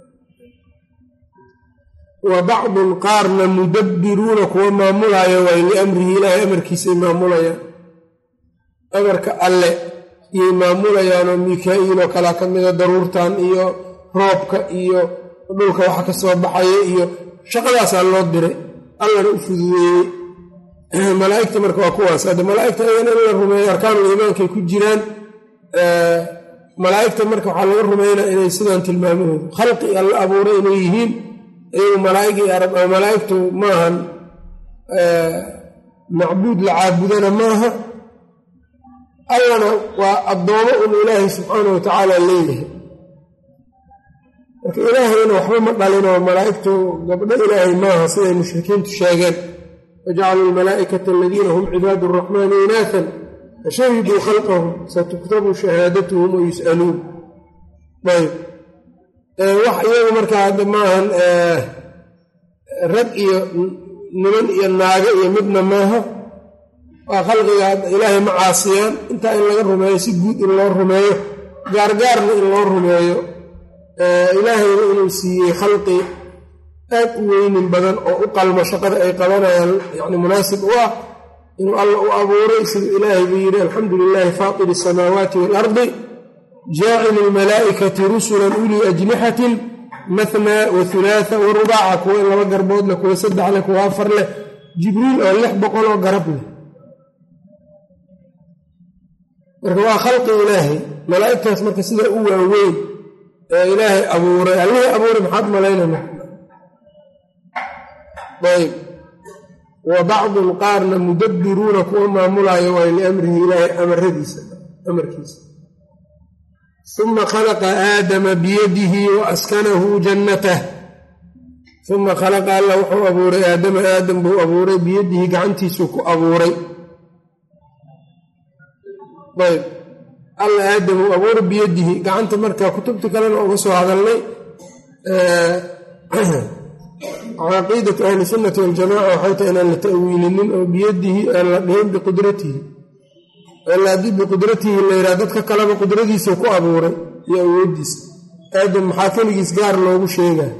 A: wa bacdun qaarna mudabbiruuna kuwa maamulaya waay liamrihi ilaahay amarkiisay maamulayaan. amarka alle iyay maamulayaanoo mikaa'iiloo kalaa ka mida daruurtan iyo roobka iyo dhulka waxa ka soo baxaya iyo shaqadaasaa loo diray allana u fududeeyey. malaa'igta marka waa kuwaas. hadda malaa'igta ayana in la rumeeyo arkaanul iimaankay ku jiraan. malaa'igta marka waxaa laga rumaynaa inay sidaan tilmaamahooda khalqi alla abuuray inay yihiin iyagu malaa'igii arab oo malaa'igtu maahan macbuud la caabudana maaha allana waa addoomo un ilaahay subxaanahu watacaala leeyahay marka ilaahayna waxba ma dhalinoo malaa'igtu gabdho ilaahay maaha siday mushrikiintu sheegeen wajacaluu almalaa'ikata aladiina hum cibaadu araxmaani inaathan fashahiduu khalqahum satuktabu shahaadatuhum wayus'aluun ayb wax iyagu markaa hadda maahan rag iyo niman iyo naago iyo midna maaha waa khalqiga ilaahay ma caasiyaan intaa in laga rumeeyo si guud in loo rumeeyo gaargaarna in loo rumeeyo ilaahayna inuu siiyey khalqi aad u weynin badan oo u qalmo shaqada ay qabanayaan yacni munaasib u ah inuu alla u abuuray siduu ilaahay buu yidhi alxamdu lilaahi faatiri asamaawaati waalardi jaacili almalaa'ikati rusulan ulii ajnixatin mathnaa wa hulaatha wa rubaaca kuwa in laba garbood leh kuwa saddex leh kuwa afar leh jibriil oo 600 oo garab leh marka waa khalqi ilaahay malaa'igtaas marka sida u waaweyn ee ilaahay abuuray allihii abuuray maxaad malaynayna ayb wa bacdu qaarna mudabbiruuna kuwa maamulaayo waa liamrihi ilaahay amarkiisa uma khalaqa aadama biyadihi wa askanahu jannatah uma khalaqa alla wuxuu abuuray aadama aadam buu abuuray biyadihi gacantiisuu ku abuuray ayb alla aadam uu abuuray biyadihi gacanta markaa kutubta kalena uga soo hadalnay caqiidatu ahli sunnati waljamaca waxay tahay inaan la ta'wiilinin oo biyadihi aan la dhihin biqudratihi ila haddii biqudratihi la yidhaha dadka kaleba qudradiisa ku abuuray iyo awooddiisa aadam maxaa keligiis gaar loogu sheegaa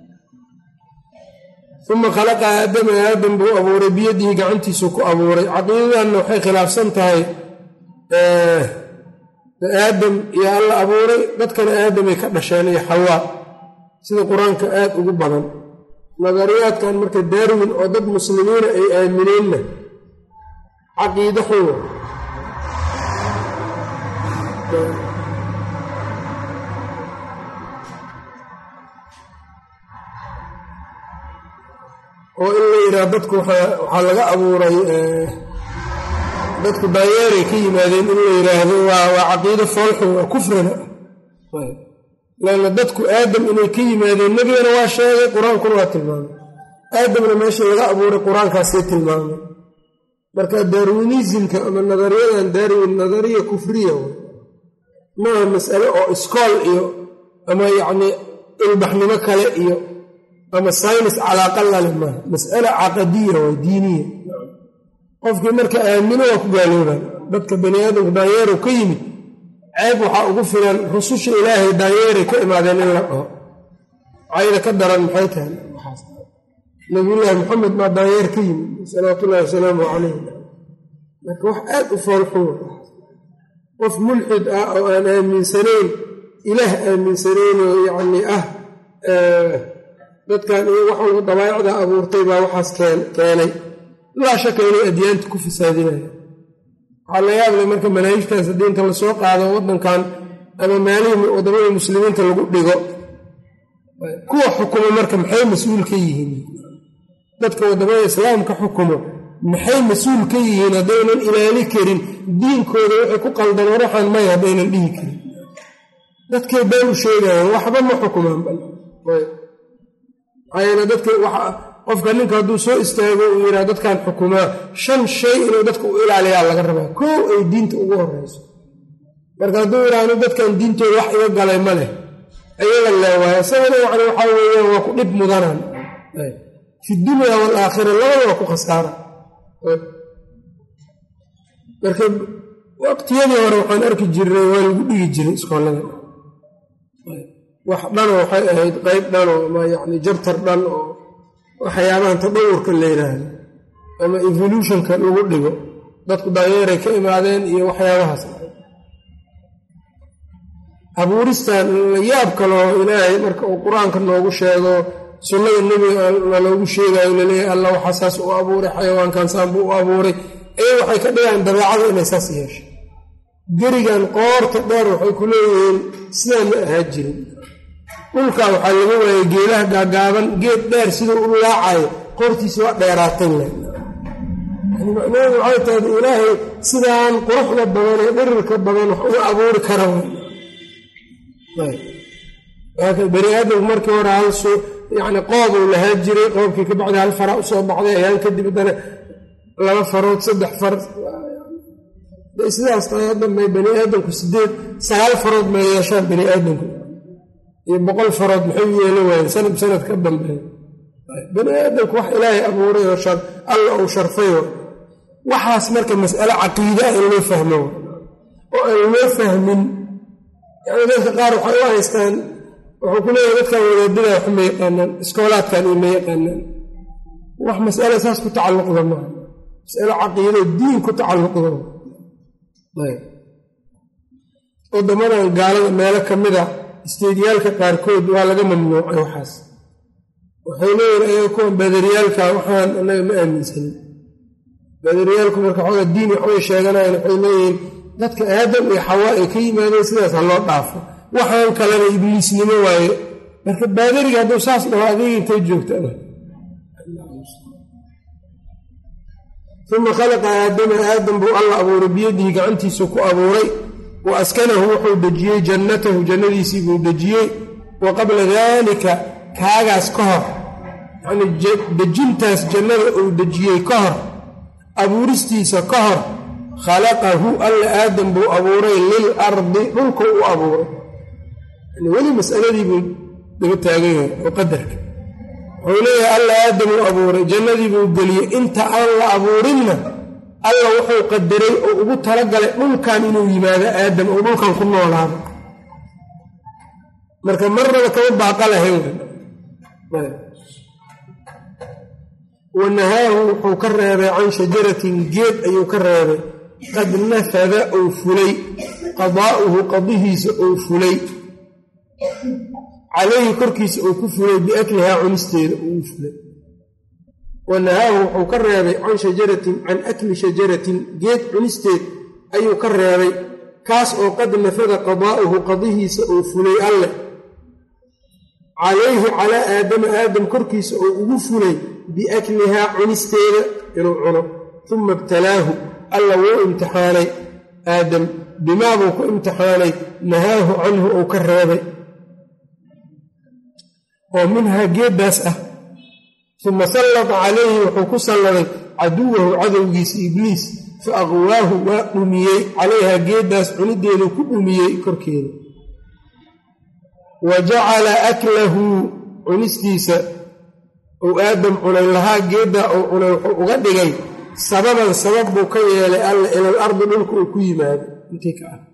A: uma khalaqa aadama aadam buu abuuray biyadihi gacantiisuu ku abuuray caqiidadanna waxay khilaafsan tahay aadam iyo alla abuuray dadkana aadamay ka dhasheen iyo xawaa sida qur-aanka aad ugu badan nadariyaadkan marka daarwin oo dad muslimiina ay aamineenna caqiido xuwa oo in la yidhaha dadku waxaa laga abuuray dadku daayeeray ka yimaadeen in la yidhaahdo waa caqiido foolxu waa kufrina lanna dadku aadam inay ka yimaadeen nebigana waa sheegay qur-aankuna waa tilmaamay aadamna meeshii laga abuuray qur-aankaasii tilmaamay marka darwinisimka ama nadariyadan darwin nadariya kufriya maaha mas'ale oo iskool iyo ama yacnii ilbaxnimo kale iyo ama saynis calaaqa lale maaha mas'ale caqadiya waa diiniya qofkii marka aamino waa ku gaaloobaan dadka bani aadamku daanyeerow ka yimid ceeb waxaa ugu filan rususha ilaahay daanyeeray ka imaadeen in la dhaho cayda ka daran maxay tahay nabiyullaahi maxamed maa daanyeer ka yimid salawaatullahi wasalaamu calayh marka wax aad u foolxuwa qof mulxid ah oo aan aaminsanayn ilaah aaminsanayn oo yacnii ah dadkan iyo waxuu dabaa'icda abuurtay baa waxaas keenay laa shaka inay adyaanta ku fasaadinaya waxaa la yaab leh marka manaahijtaas diinta lasoo qaado waddankan ama maalihii waddamada muslimiinta lagu dhigo kuwa xukumo marka maxay mas-uul ka yihiin dadka waddamada islaamka xukumo maxay mas-uul ka yihiin haddaynan ilaali karin diinkooda waxay ku qaldan waraxan may haddaynan dhihi karin dadkay been u sheegayaan waxba ma xukumaan maxaayeele dadka qofka ninka hadduu soo istaago uu yidhaha dadkan xukumaa 5 shay inuu dadka u ilaaliyaa laga rabaa koow ay diinta ugu horreyso marka hadduu yidhaahno dadkan diintooda wax iga galay ma leh ayaga leewaayo isagana yacni waxaa weeyaan waa ku dhib mudanaan fi dunya waalaakhira labada waa ku khasaara marka waqtiyadii hore waxaan arki jirnay waa lagu dhigi jiray iskoolada wax dhanoo waxay ahayd qayb dhanoo ama yacni jabtar dhan oo waxyaabahan tadawurka la yidhaahdo ama evolutionka lagu dhigo dadku daanyeeray ka imaadeen iyo waxyaabahaas abuuristan la yaab kaloo ilaahay marka uu qur-aanka noogu sheego sunnada nebiga naloogu sheegayo laleeyahay alla waxaa saas u abuuray xayawaankan saan buu u abuuray ee waxay ka dhigaan dabeecada inay saas yeesho gerigan qoorta dheer waxay ku leeyihiin sidaan ma ahaa jirin dhulkaa waxaa laga waayay geelaha gaagaaban geed dheer siduu u laacayo qoortiisa waa dheeraatay yani macnaheedu waxay tahay ilaahay sidaan quruxda badan ee dhirirka badan wax uma abuuri kara bani aadamku markii hore yani qoobuu lahaa jiray, qoobkii ka bacdi hal fara usoo baxday, ayaan kadib haddana 2 farood 3 far sidaas tahay. hadda may bani aadamku 9 farood may yeeshaan bani aadamku iyo 100 farood maxay yeelo waayeen sanad ka dambeeya. bani aadamku wax ilaahay abuuray oo alla uu sharfay waxaas marka mas'alo caqiida in loo fahmo oo aan loo fahmin. yani dadka qaar waxay u haystaan, wuxuu ku leeyahay dadkan wadaadada wax ma yaqaanaan, iskoolaadkan ma yaqaanaan. wax mas'alo saas ku tacalluqda maaha, mas'alo caqiido diin ku tacalluqda. wadamadan gaalada meelo ka mid ah isteediyaalka qaarkood waa laga mamnuucay waxaas. waxay leeyihin ayaga kuwan baadariyaalka waxaan annaga ma aaminsanin. baadariyaalku marka xoogaa diin waxbay sheeganayan, waxay leeyihiin dadka aadam iyo xawaa ay ka yimaadeen sidaas ha loo dhaafo, waxaan kalena ibliisnimo waaye. marka baadariga hadduu saas dhaho adiga intay joogtana. uma khalaqa aadama aadam buu alla abuuray biyadihi gacantiisu ku abuuray, wa askanahu wuxuu dejiyey jannatahu jannadiisii buu dejiyey. wa qabla daalika kaagaas ka hor, yacnii dejintaas jannada uu dejiyey ka hor, abuuristiisa ka hor, khalaqahu alla aadam buu abuuray lil ardi dhulka u abuuray. yani weli mas'aladii buu daba taagan yahay oo qadarka wuxuu leeyahay alla aadam uu abuuray, jannadii buu geliyey. inta aan la abuurinna alla wuxuu qadaray oo ugu talagalay dhulkan inuu yimaado aadam oo dhulkan ku noolaado. marka marnaba kama baaqa lahayn. wanahaahu wuxuu ka reebay can shajaratin geed ayuu ka reebay qad nafada uu fulay qadaa'uhu qadihiisa uu fulay calayhi korkiisa uu ku fulay biaklihaa cunisteeda uu fulay. wanahaahu wuxuu ka reebay can shajaratin can akli shajaratin geed cunisteed ayuu ka reebay kaas oo qad nafada qadaa'uhu qadihiisa uu fulay alle calayhi calaa aadama aadam korkiisa uu ugu fulay biaklihaa cunisteeda inuu cuno. uma ibtalaahu alla wuu imtixaanay aadam bimaa buu ku imtixaanay nahaahu canhu uu ka reebay oo minhaa geeddaas ah. uma sallata calayhi wuxuu ku salladay caduwahu cadowgiisa ibliis fa aqwaahu waa dhumiyey calayhaa geeddaas cunideedu ku dhumiyey korkeeda. wa jacala aklahu cunistiisa uu aadam cunay lahaa geeddaa uu cunay wuxuu uga dhigay sababan sabab buu ka yeelay alla ilal ardi dhulka uu ku yimaado intii ka ah.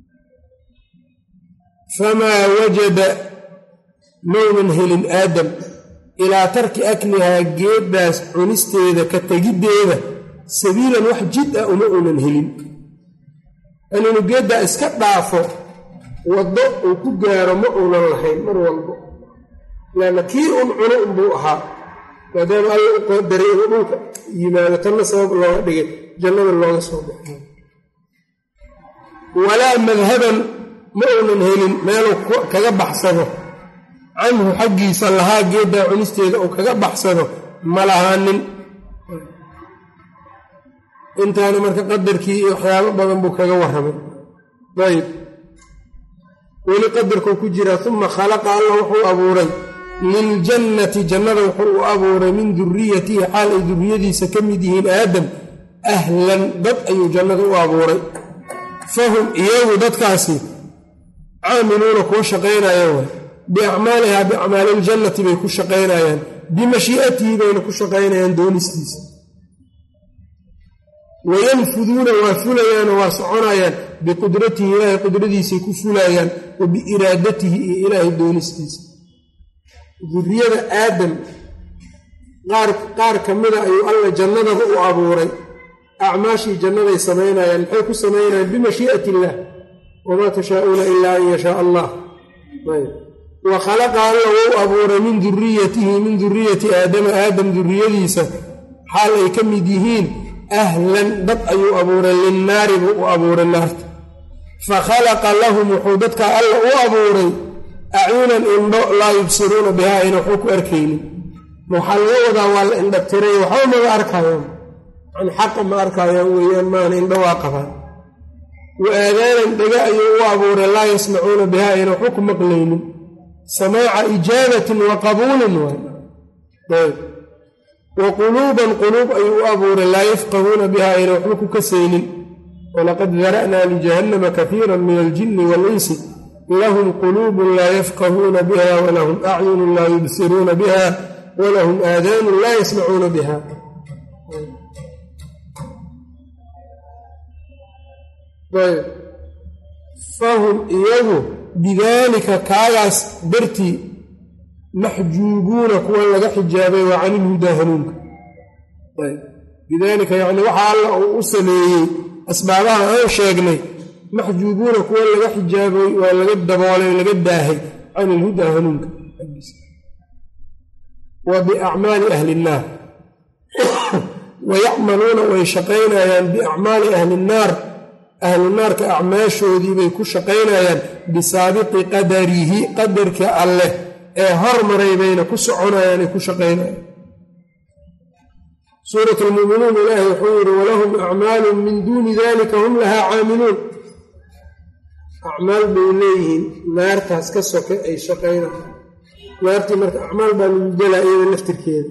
A: famaa wajada maynan helin aadam ilaa tarki aklihaa geeddaas cunisteeda ka tegiddeeda sabiilan wax jid ah uma uunan helin. inuu geeddaa iska dhaafo waddo uu ku gaaro ma uunan lahayn mar walbo, laanna kii un cuno unbuu ahaa maadaama alla u qadaray inuu dhulka yimaado tanna sabab looga dhigay jannada looga soo baxay. walaa madhaban ma uunan helin meeluu kaga baxsado canhu xaggiisa lahaa geeddaa cunisteeda uu kaga baxsado ma lahaanin. intaana marka qadarkii iyo waxyaabo badan buu kaga warramay. ayb weli qadarkuu ku jiraa. uma khalaqa alla wuxuu abuuray liljannati jannada wuxuu u abuuray min duriyatihi xaal ay duriyadiisa ka mid yihiin aadam ahlan dad ayuu jannada u abuuray. fahum iyagu dadkaasi caamiluuna kuwa shaqaynayaan way biacmaalihaa biacmaaliljannati bay ku shaqaynayaan, bimashii'atihi bayna ku shaqaynayaan doonistiisa. wayanfuduuna waa fulayaanoo waa soconayaan biqudratihi ilaahay qudradiisay ku fulayaan wa biiraadatihi iyo ilaahay doonistiisa. duriyada aadam qaar ka mida ayuu alla jannadaba u abuuray. acmaashii jannaday samaynayaan maxay ku samaynayaan bimashii'ati illaah wamaa tashaa'uuna ilaa an yashaa allah. wa khalaqa alla wou abuuray min duriyatihi min duriyati aadama aadam duriyadiisa xaal ay ka mid yihiin ahlan dad ayuu abuuray linnaari buu u abuuray naarta. fa khalaqa lahum wuxuu dadka alla u abuuray acyunan indho laa yubsiruuna bihaa ayna waxba ku arkaynin. waxaa laga wadaa waa la indhabtiray waxba maga arkayaan, yani xaqa ma arkayaan weeyaan maana indha waa qabaan wa aadaanan dhaga ayuu u abuuray laa yasmacuuna bihaa ayna waxba ku maqlaynin samaaca ijaabatin wa qabuulin waay wa quluuban quluub ayuu u abuuray laa yafqahuuna bihaa ayna waxba ku kasaynin walaqad dara'naa lijahannama kaiira min aljinni waalinsi lahum quluubun laa yafqahuuna biha walahum acyunun laa yubsiruuna biha walahum aadaanun laa yasmacuuna biha fahum iyagu bidaalika kaagaas dartii maxjuubuuna kuwan laga xijaabay waa canilhudaa hanuunka bidaalika yani waxa alla uu u sameeyey asbaabaha aan sheegnay maxjuubuuna kuwa laga xijaabay waa laga daboolay laga daahay can ilhudaa hanuunka wa biacmaali ahli nnaar wayacmaluuna way shaqaynayaan biacmaali ahli nnaar ahlu naarka acmaashoodii bay ku shaqaynayaan bisaabiqi qadarihi qadarka alleh ee hormaray bayna ku soconayaan ay ku shaqaynayaan suurat lmu'minuun ilaahi wuxuu yidhi walahum acmaalun min duuni dalika hum lahaa caamiluun acmaal bay leeyihiin naartaas ka soke ay shaqaynayaan naartii marka acmaal baa lagu gelaa iyada laftirkeeda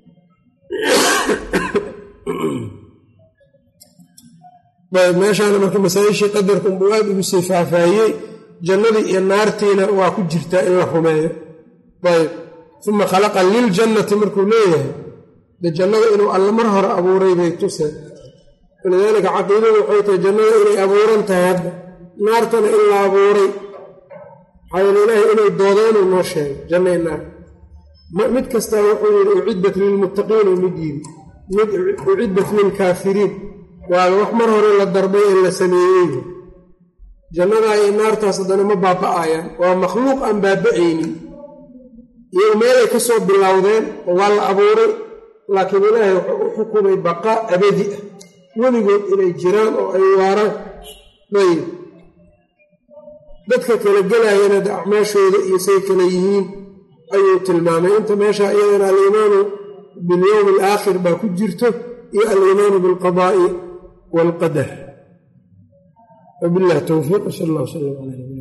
A: meeshaana marka masaa-ishii qadarka unbuu aad ugu sii faahfaahiyey jannadii iyo naartiina waa ku jirtaa in la rumeeyo ayb uma khalaqa liljannati markuu leeyahay de jannada inuu alla mar hore abuuray bay tuseen walidaalika caqiidadu waxay tahay jannada inay abuuran tahay hadda naartana in la abuuray maxaa yeele ilaahay inay doodeenuu noo sheegay jannay naar mid kastaa wuxuu yidhi uciddat lilmuttaqiin u mid yidhi mid uciddat lilkaafiriin waaba wax mar hore la darbay ee la sameeyey jannadaa iyo naartaas haddana ma baaba'ayaan waa makhluuq aan baaba'aynin iyagu meelay ka soo bilowdeen oo waa la abuuray laakiin ilaahay wuxuu u xukumay baqaa abadi ah weligood inay jiraan oo ay waaraan ayb dadka kala gelayana de acmaashooda iyo say kala yihiin ayuu tilmaamay inta meesha iyadana aliimaanu bilyowmi alaakhir baa ku jirto iyo aliimaanu bilqadaa'i waalqadar wabillahi towfiiq sal allah wslam calaa